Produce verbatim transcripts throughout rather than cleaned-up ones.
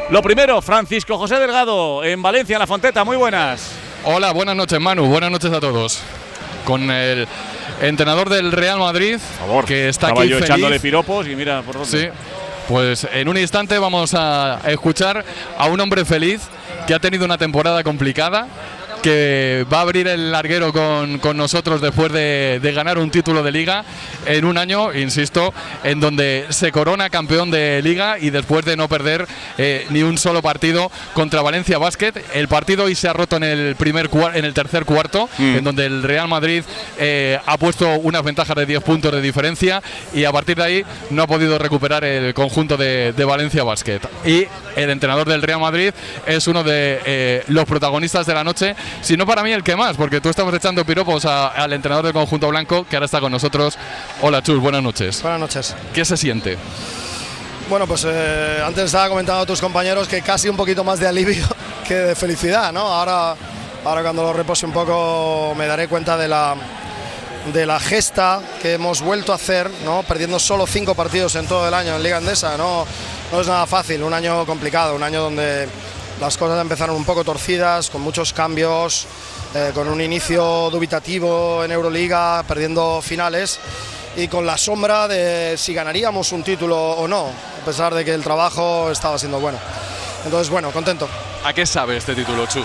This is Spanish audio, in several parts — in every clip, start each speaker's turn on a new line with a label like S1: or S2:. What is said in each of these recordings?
S1: Lo primero, Francisco José Delgado, en Valencia, en La Fonteta, muy buenas.
S2: Hola, buenas noches, Manu, buenas noches a todos. Con el entrenador del Real Madrid,
S1: por favor,
S2: que está
S1: estaba
S2: aquí
S1: yo
S2: feliz.
S1: echándole piropos y mira por dónde.
S2: Sí, pues en un instante vamos a escuchar a un hombre feliz que ha tenido una temporada complicada, que va a abrir el larguero con, con nosotros después de, de ganar un título de Liga en un año, insisto, en donde se corona campeón de Liga y después de no perder eh, ni un solo partido contra Valencia Basket. El partido hoy se ha roto en el primer en el tercer cuarto, mm. en donde el Real Madrid eh, ha puesto unas ventajas de diez puntos de diferencia y a partir de ahí no ha podido recuperar el conjunto de, de Valencia Basket. Y el entrenador del Real Madrid es uno de eh, los protagonistas de la noche, si no para mí el que más, porque tú estabas echando piropos a, al entrenador del conjunto blanco, que ahora está con nosotros. Hola Chus, buenas noches.
S3: Buenas noches.
S2: ¿Qué se siente?
S3: Bueno, pues eh, antes estaba comentando a tus compañeros que casi un poquito más de alivio que de felicidad, ¿no? Ahora, ahora cuando lo repose un poco me daré cuenta de la, de la gesta que hemos vuelto a hacer, ¿no? Perdiendo solo cinco partidos en todo el año en Liga Endesa, ¿no? No es nada fácil, un año complicado, un año donde las cosas empezaron un poco torcidas, con muchos cambios, eh, con un inicio dubitativo en Euroliga, perdiendo finales y con la sombra de si ganaríamos un título o no, a pesar de que el trabajo estaba siendo bueno. Entonces, bueno, contento.
S2: ¿A qué sabe este título, Chus?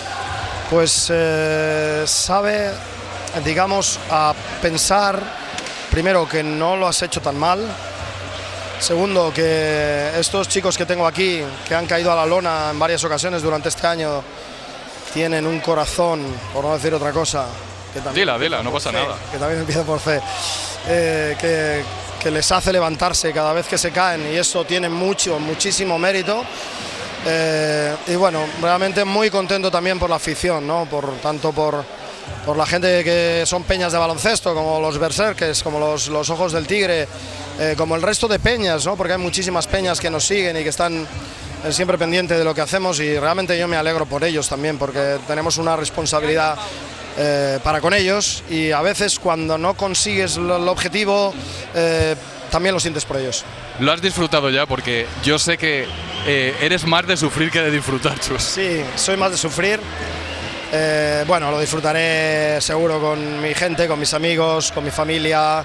S3: Pues eh, sabe, digamos, a pensar, primero, que no lo has hecho tan mal. Segundo, que estos chicos que tengo aquí, que han caído a la lona en varias ocasiones durante este año, tienen un corazón, por no decir otra cosa. Que también
S2: dila, dila, no pasa
S3: fe,
S2: nada.
S3: Que también empieza por fe. Eh, que, que les hace levantarse cada vez que se caen y eso tiene mucho, muchísimo mérito. Eh, y bueno, realmente muy contento también por la afición, ¿no? Por, tanto por, por la gente que son peñas de baloncesto, como los Berserkers, como los, los Ojos del Tigre, eh, como el resto de peñas, ¿no? Porque hay muchísimas peñas que nos siguen y que están eh, siempre pendientes de lo que hacemos y realmente yo me alegro por ellos también, porque tenemos una responsabilidad eh, para con ellos y a veces cuando no consigues el objetivo eh, también lo sientes por ellos.
S2: Lo has disfrutado ya, porque yo sé que eh, eres más de sufrir que de disfrutar, Chus.
S3: Sí, soy más de sufrir. Eh, bueno, lo disfrutaré seguro con mi gente, con mis amigos, con mi familia.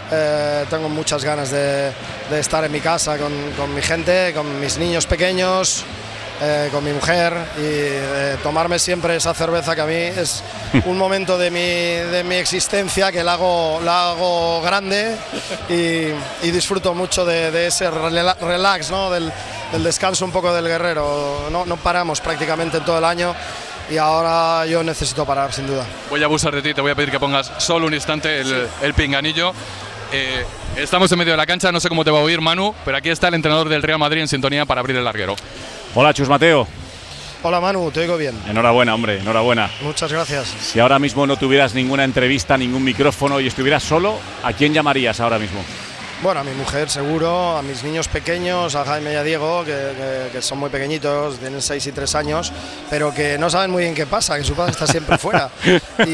S3: Eh, tengo muchas ganas de, de estar en mi casa con, con mi gente, con mis niños pequeños, eh, con mi mujer y eh, tomarme siempre esa cerveza que a mí es un momento de mi, de mi existencia que la hago, la hago grande y, y disfruto mucho de, de ese relax, ¿no? del, del descanso un poco del guerrero. No, no paramos prácticamente en todo el año. Y ahora yo necesito parar, sin duda.
S2: Voy a abusar de ti, te voy a pedir que pongas solo un instante el, sí. el pinganillo. Eh, estamos en medio de la cancha, no sé cómo te va a oír, Manu, pero aquí está el entrenador del Real Madrid en sintonía para abrir el larguero.
S1: Hola, Chus Mateo.
S3: Hola, Manu, te oigo bien.
S1: Enhorabuena, hombre, enhorabuena.
S3: Muchas gracias.
S1: Si ahora mismo no tuvieras ninguna entrevista, ningún micrófono y estuvieras solo, ¿a quién llamarías ahora mismo?
S3: Bueno, a mi mujer seguro, a mis niños pequeños, a Jaime y a Diego, que, que, que son muy pequeñitos, tienen seis y tres años, pero que no saben muy bien qué pasa, que su padre está siempre fuera. Y,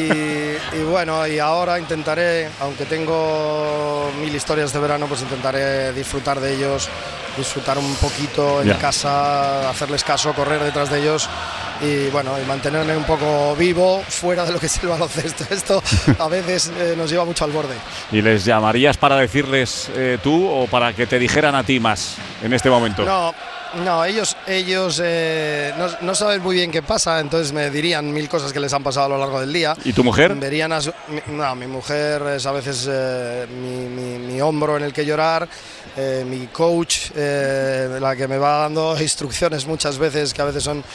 S3: y bueno, y ahora intentaré, aunque tengo mil historias de verano, pues intentaré disfrutar de ellos, disfrutar un poquito en yeah. casa, hacerles caso, correr detrás de ellos y bueno, y mantenerme un poco vivo fuera de lo que es el baloncesto. Esto a veces eh, nos lleva mucho al borde.
S1: ¿Y les llamarías para decirles eh, tú o para que te dijeran a ti más en este momento?
S3: No, no, ellos, ellos eh, no, no saben muy bien qué pasa, entonces me dirían mil cosas que les han pasado a lo largo del día.
S1: ¿Y tu mujer?
S3: Verían a su, mi, no, mi mujer es a veces eh, mi, mi, mi hombro en el que llorar. Eh, mi coach, eh, la que me va dando instrucciones muchas veces, que a veces son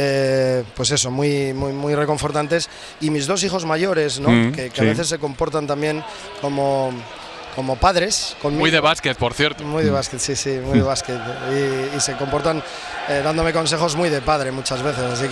S3: eh, pues eso, muy, muy, muy reconfortantes, y mis dos hijos mayores, ¿no? mm, que, que sí. a veces se comportan también como, como padres conmigo.
S2: Muy de básquet, por cierto.
S3: Muy de básquet, sí, sí, muy de básquet, y, y se comportan eh, dándome consejos muy de padre muchas veces, así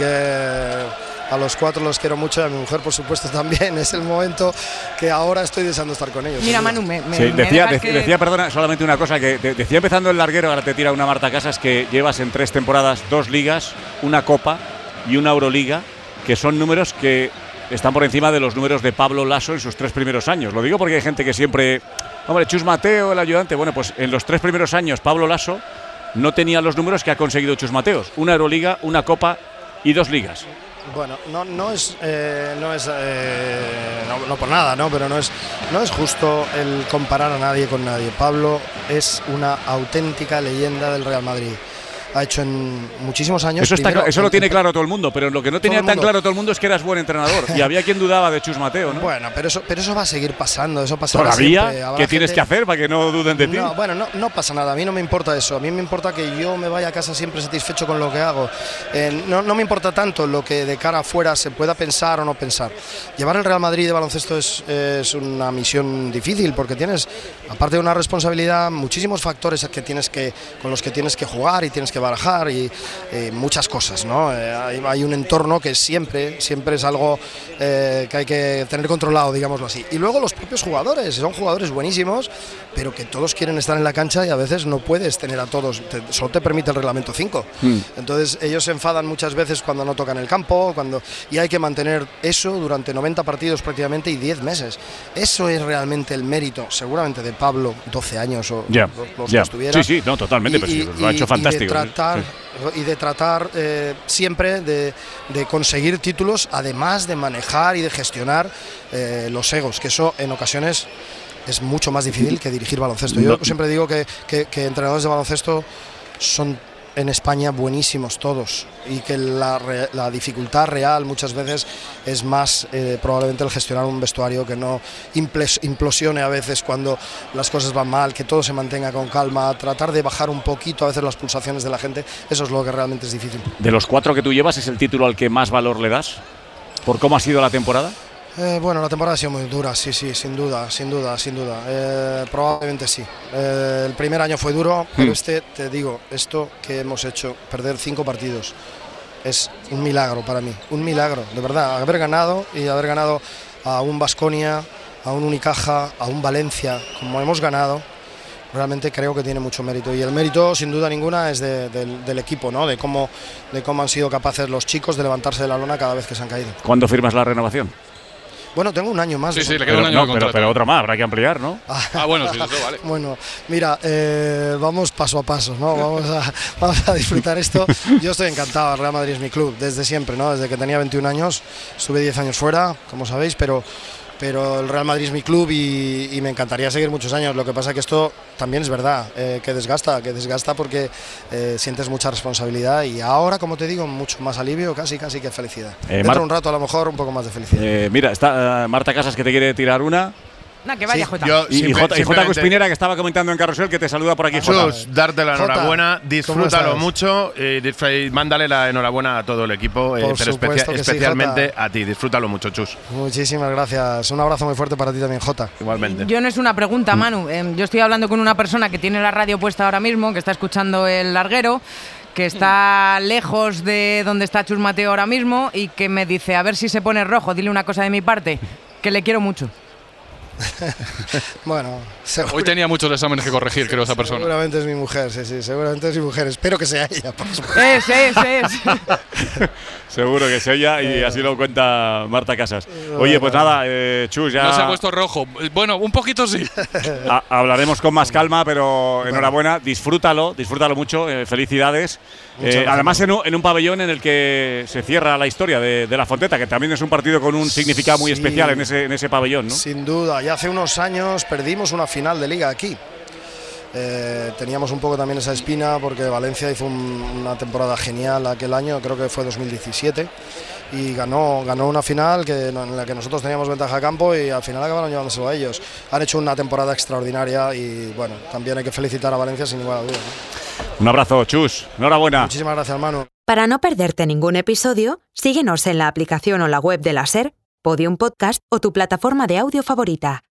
S3: que a los cuatro los quiero mucho y a mi mujer, por supuesto, también. Es el momento que ahora estoy deseando estar con ellos.
S4: Mira, Manu, me, me,
S1: sí,
S4: me
S1: decía, de,
S4: que...
S1: decía, perdona, solamente una cosa, que de, decía empezando el larguero, ahora te tira una Marta Casas, que llevas en tres temporadas dos ligas, una Copa y una Euroliga, que son números que están por encima de los números de Pablo Laso en sus tres primeros años. Lo digo porque hay gente que siempre... Hombre, Chus Mateo, el ayudante, bueno, pues en los tres primeros años Pablo Laso no tenía los números que ha conseguido Chus Mateos. Una Euroliga, una Copa y dos ligas.
S3: Bueno, no, no es, eh, no, es eh, no, no por nada, ¿no? Pero no es, no es justo el comparar a nadie con nadie. Pablo es una auténtica leyenda del Real Madrid. Ha hecho en muchísimos años.
S1: Eso, está,
S3: primero,
S1: eso lo tiene claro todo el mundo, pero lo que no tenía tan claro todo el mundo es que eras buen entrenador. Y había quien dudaba de Chus Mateo, ¿no?
S3: Bueno, pero eso, pero eso va a seguir pasando. Eso pasará
S1: ¿Todavía?
S3: siempre.
S1: ¿Qué tienes gente... que hacer para que no duden de ti?
S3: No, bueno, no, no pasa nada. A mí no me importa eso. A mí me importa que yo me vaya a casa siempre satisfecho con lo que hago. Eh, no, no me importa tanto lo que de cara afuera se pueda pensar o no pensar. Llevar el Real Madrid de baloncesto es, es una misión difícil porque tienes, aparte de una responsabilidad, muchísimos factores que tienes que, con los que tienes que jugar y tienes que barajar y Eh, muchas cosas, ¿no? Eh, hay, hay un entorno que siempre, siempre es algo eh, que hay que tener controlado, digámoslo así. Y luego los propios jugadores, son jugadores buenísimos, pero que todos quieren estar en la cancha y a veces no puedes tener a todos, te, solo te permite el reglamento cinco. Mm. Entonces ellos se enfadan muchas veces cuando no tocan el campo, cuando y hay que mantener eso durante noventa partidos prácticamente y diez meses. Eso es realmente el mérito, seguramente de Pablo, doce años o
S1: yeah,
S3: los, los
S1: yeah.
S3: que estuviera.
S1: Sí, sí, no, totalmente, y, pero sí, lo ha hecho fantástico.
S3: Y de tratar,
S1: sí.
S3: y de tratar eh, siempre de, de conseguir títulos, además de manejar y de gestionar eh, los egos, que eso en ocasiones es mucho más difícil que dirigir baloncesto. Yo no. siempre digo que, que, que entrenadores de baloncesto son en España buenísimos todos y que la, la dificultad real muchas veces es más eh, probablemente el gestionar un vestuario, que no implosione a veces cuando las cosas van mal, que todo se mantenga con calma, tratar de bajar un poquito a veces las pulsaciones de la gente. Eso es lo que realmente es difícil.
S1: De los cuatro que tú llevas, ¿es el título al que más valor le das? ¿Por cómo ha sido la temporada?
S3: Eh, bueno, la temporada ha sido muy dura, sí, sí, sin duda, sin duda, sin duda. Eh, probablemente sí. Eh, el primer año fue duro, pero mm. este, te digo, esto que hemos hecho, perder cinco partidos, es un milagro para mí, un milagro, de verdad. Haber ganado y haber ganado a un Baskonia, a un Unicaja, a un Valencia, como hemos ganado, realmente creo que tiene mucho mérito. Y el mérito, sin duda ninguna, es de, de, del equipo, ¿no? De cómo, de cómo han sido capaces los chicos de levantarse de la lona cada vez que se han caído.
S1: ¿Cuándo firmas la renovación?
S3: Bueno, tengo un año más.
S2: Sí, sí, le
S1: pero,
S2: queda un año
S1: no,
S2: de contrato.
S1: Pero, pero otro más, habrá que ampliar, ¿no?
S2: Ah, bueno, sí, eso vale.
S3: Bueno, mira, eh, vamos paso a paso, ¿no? Vamos a, vamos a disfrutar esto. Yo estoy encantado, el Real Madrid es mi club, desde siempre, ¿no? Desde que tenía veintiún años, estuve diez años fuera, como sabéis, pero... pero el Real Madrid es mi club y, y me encantaría seguir muchos años. Lo que pasa es que esto también es verdad, eh, que desgasta, que desgasta porque eh, sientes mucha responsabilidad y ahora, como te digo, mucho más alivio, casi casi que felicidad. Eh, Dentro de un rato a lo mejor un poco más de felicidad.
S1: Eh, mira, está uh, Marta Casas que te quiere tirar una.
S4: No, que vaya, sí, Jota.
S1: Yo, y, y Jota, y Jota Cuspinera, que estaba comentando en Carrusel, que te saluda por aquí.
S5: Jesús, darte la enhorabuena, disfrútalo mucho y eh, mándale la enhorabuena a todo el equipo, eh, pero especia especialmente sí, a ti. Disfrútalo mucho, Chus.
S3: Muchísimas gracias. Un abrazo muy fuerte para ti también, Jota.
S5: Igualmente.
S4: Yo no es una pregunta, Manu. Eh, yo estoy hablando con una persona que tiene la radio puesta ahora mismo, que está escuchando El Larguero, que está lejos de donde está Chus Mateo ahora mismo y que me dice, a ver si se pone rojo, dile una cosa de mi parte, que le quiero mucho.
S3: Bueno,
S2: hoy tenía muchos exámenes que corregir, creo, esa persona.
S3: Seguramente es mi mujer, sí, sí, seguramente es mi mujer. Espero que sea ella, por supuesto.
S4: Es, es, es.
S1: Seguro que es ella y así lo cuenta Marta Casas. Oye, pues nada, eh, Chus, ya…
S2: No se ha puesto rojo. Bueno, un poquito sí.
S1: Ha hablaremos con más calma, pero enhorabuena, disfrútalo, disfrútalo mucho, eh, felicidades. Eh, además, en un, en un pabellón en el que se cierra la historia de, de La Fonteta, que también es un partido con un significado muy sí, especial en ese, en ese pabellón, ¿no?
S3: Sin duda, ya hace unos años perdimos una final de liga aquí. Eh, teníamos un poco también esa espina porque Valencia hizo un, una temporada genial aquel año, creo que fue dos mil diecisiete, y ganó, ganó una final que, en la que nosotros teníamos ventaja a campo y al final acabaron llevándoselo a ellos. Han hecho una temporada extraordinaria y bueno, también hay que felicitar a Valencia sin ninguna duda, ¿no?
S1: Un abrazo, Chus. Enhorabuena.
S3: Muchísimas gracias, Manu.
S6: Para no perderte ningún episodio, síguenos en la aplicación o la web de la SER, Podium Podcast o tu plataforma de audio favorita.